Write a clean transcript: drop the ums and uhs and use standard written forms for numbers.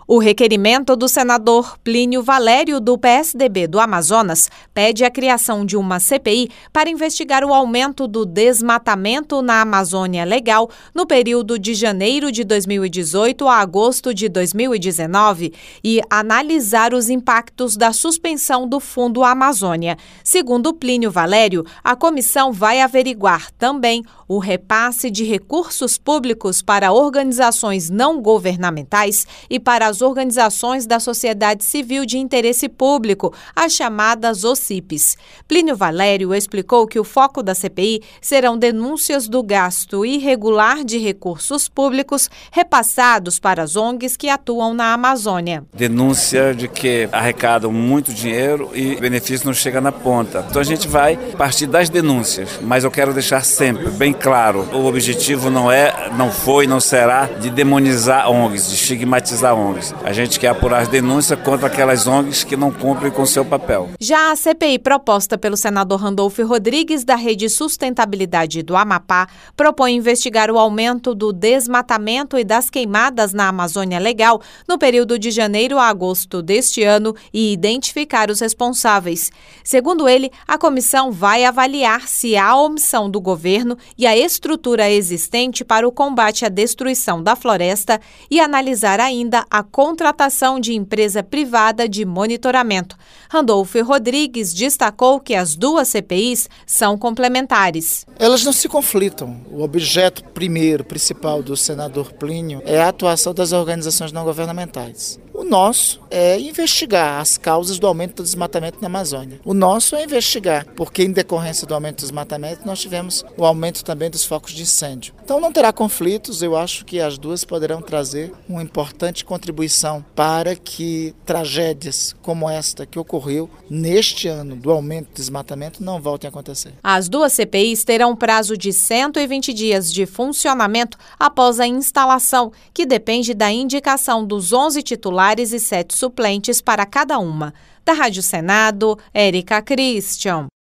O requerimento do senador Plínio Valério, do PSDB do Amazonas, pede a criação de uma CPI para investigar o aumento do desmatamento na Amazônia Legal no período de janeiro de 2018 a agosto de 2019 e analisar os impactos da suspensão do Fundo Amazônia. Segundo Plínio Valério, a comissão vai averiguar também o repasse de recursos públicos para organizações não governamentais e para as organizações da sociedade civil de interesse público, as chamadas OCIPs. Plínio Valério explicou que o foco da CPI serão denúncias do gasto irregular de recursos públicos repassados para as ONGs que atuam na Amazônia. Denúncia de que arrecadam muito dinheiro e o benefício não chega na ponta. Então a gente vai partir das denúncias, mas eu quero deixar sempre bem claro, o objetivo não foi, não será de demonizar ONGs, de estigmatizar ONGs. A gente quer apurar as denúncias contra aquelas ONGs que não cumprem com seu papel. Já a CPI proposta pelo senador Randolfo Rodrigues, da Rede Sustentabilidade do Amapá, propõe investigar o aumento do desmatamento e das queimadas na Amazônia Legal no período de janeiro a agosto deste ano e identificar os responsáveis. Segundo ele, a comissão vai avaliar se há omissão do governo e a estrutura existente para o combate à destruição da floresta e analisar ainda a contratação de empresa privada de monitoramento. Randolfo Rodrigues destacou que as duas CPIs são complementares. Elas não se conflitam. O objeto principal do senador Plínio é a atuação das organizações não governamentais. O nosso é investigar as causas do aumento do desmatamento na Amazônia. O nosso é investigar, porque em decorrência do aumento do desmatamento nós tivemos o aumento também dos focos de incêndio. Então não terá conflitos, eu acho que as duas poderão trazer uma importante contribuição para que tragédias como esta que ocorreu neste ano do aumento do desmatamento não voltem a acontecer. As duas CPIs terão um prazo de 120 dias de funcionamento após a instalação, que depende da indicação dos 11 titulares e 7 suplentes para cada uma. Da Rádio Senado, Érica Christian.